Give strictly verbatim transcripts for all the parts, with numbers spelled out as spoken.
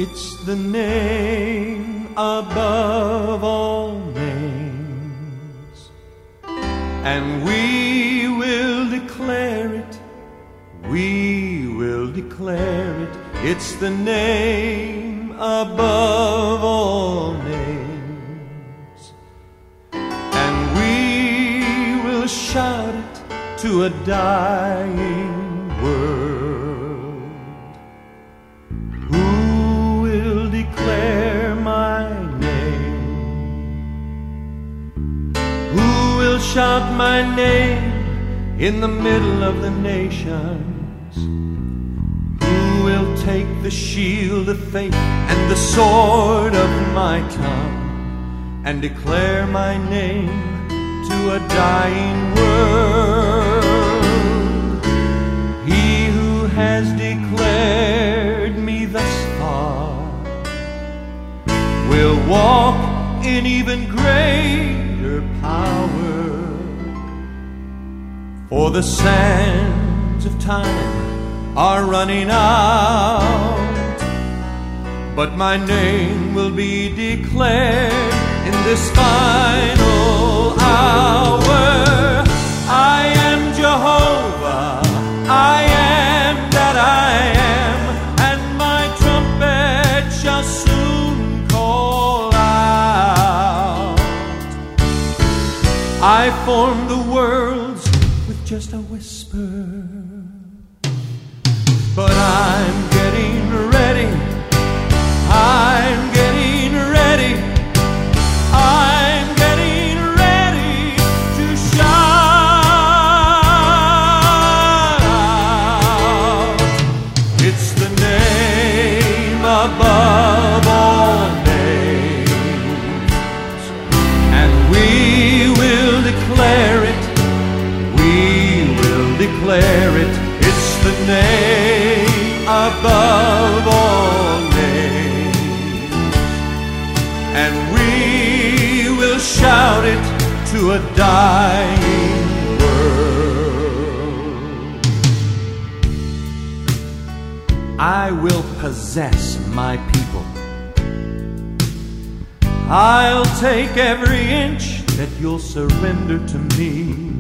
It's the name above all names, and we will declare it, we will declare it. It's the name above all names, and we will shout it to a dying world. Who will declare my name? Who will shout my name in the middle of the nations? Who will take the shield of faith and the sword of my tongue and declare my name to a dying world? He who has declared me thus far will walk in even greater power. For the sands of time are running out, but my name will be declared in this final hour. I am Jehovah, I am that I am, and my trumpet shall soon call out. I formed the worlds with just a whisper, but I'm getting ready, I'm getting ready, I'm getting ready to shout. It's the name above all names, and we will declare it, we will declare it. It's the name above all names, and we will shout it to a dying world. I will possess my people. I'll take every inch that you'll surrender to me.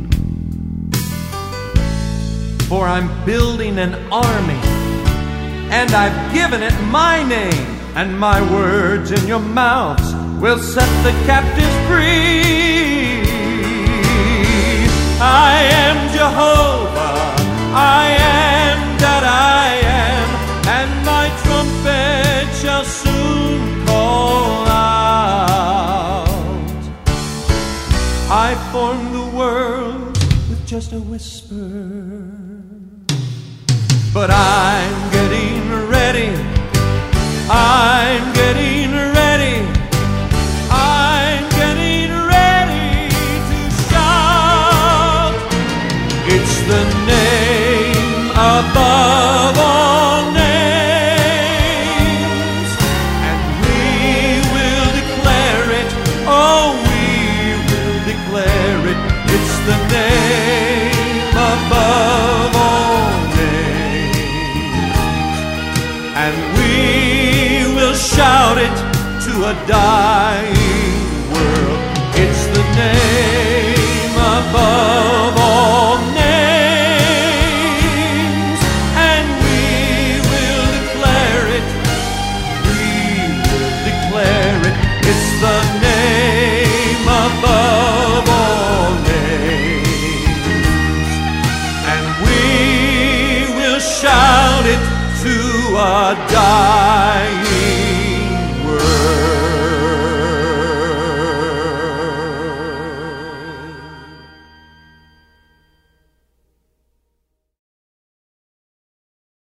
For I'm building an army, and I've given it my name, and my words in your mouths will set the captives free. I am Jehovah, I am that I am, and my trumpet shall soon call out. I formed the world with just a whisper, but I'm getting ready, I'm getting ready, I'm getting ready to shout. It's the name above all names, and we will declare it, oh, we will declare it. It's the name above all names, and we will shout it to a dying world. It's the name above all names, and we will declare it, we will declare it. It's the name above all names, and we will shout it to a dying